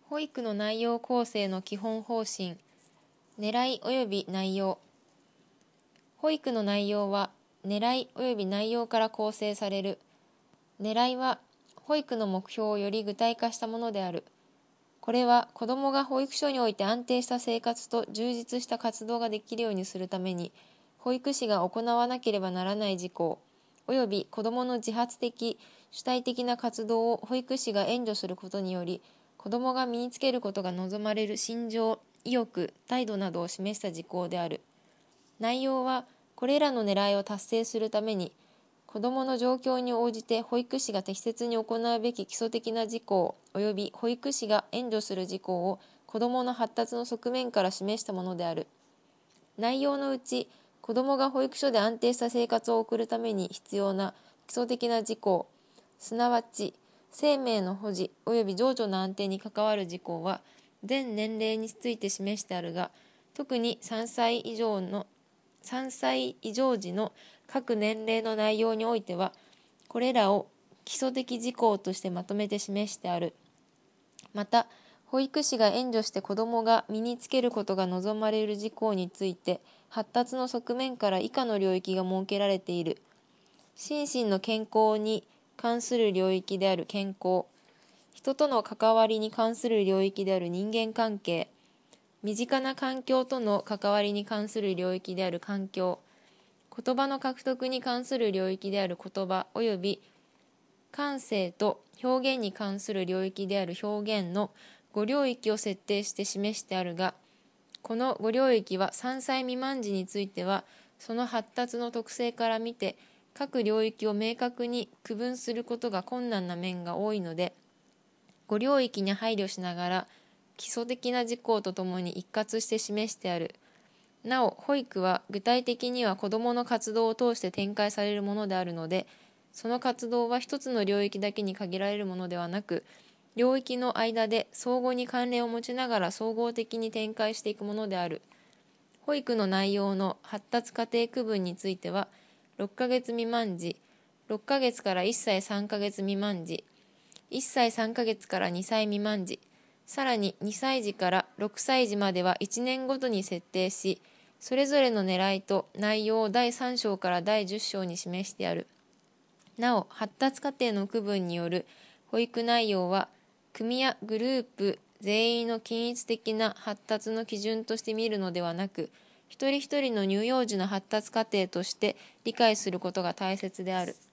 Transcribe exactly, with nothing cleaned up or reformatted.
保育の内容構成の基本方針、狙い及び内容。保育の内容は狙い及び内容から構成される。狙いは保育の目標をより具体化したものである。これは子どもが保育所において安定した生活と充実した活動ができるようにするために、保育士が行わなければならない事項、および子どもの自発的、主体的な活動を保育士が援助することにより、子どもが身につけることが望まれる心情、意欲、態度などを示した事項である。内容は、これらの狙いを達成するために、子どもの状況に応じて保育士が適切に行うべき基礎的な事項および保育士が援助する事項を子どもの発達の側面から示したものである。内容のうち、子どもが保育所で安定した生活を送るために必要な基礎的な事項、すなわち生命の保持および情緒の安定に関わる事項は全年齢について示してあるが、特にさんさい以上のさんさい以上時の各年齢の内容においては、これらを基礎的事項としてまとめて示してある。また、保育士が援助して子どもが身につけることが望まれる事項について、発達の側面から以下の領域が設けられている。心身の健康に関する領域である健康、人との関わりに関する領域である人間関係、身近な環境との関わりに関する領域である環境、言葉の獲得に関する領域である言葉および感性と表現に関する領域である表現のご領域を設定して示してあるが、このご領域はさんさい未満時については、その発達の特性から見て、各領域を明確に区分することが困難な面が多いので、ご領域に配慮しながら、基礎的な事項とともに一括して示してある。なお、保育は具体的には子どもの活動を通して展開されるものであるので、その活動は一つの領域だけに限られるものではなく、領域の間で相互に関連を持ちながら総合的に展開していくものである。保育の内容の発達過程区分については、ろっかげつ未満時、ろっかげつからいっさいさんかげつ未満時、いっさいさんかげつからにさい未満時、さらににさい児からろくさい児まではいちねんごとに設定し、それぞれの狙いと内容をだいさん章からだいじゅっ章に示してある。なお、発達過程の区分による保育内容は、組やグループ全員の均一的な発達の基準として見るのではなく、一人一人の乳幼児の発達過程として理解することが大切である。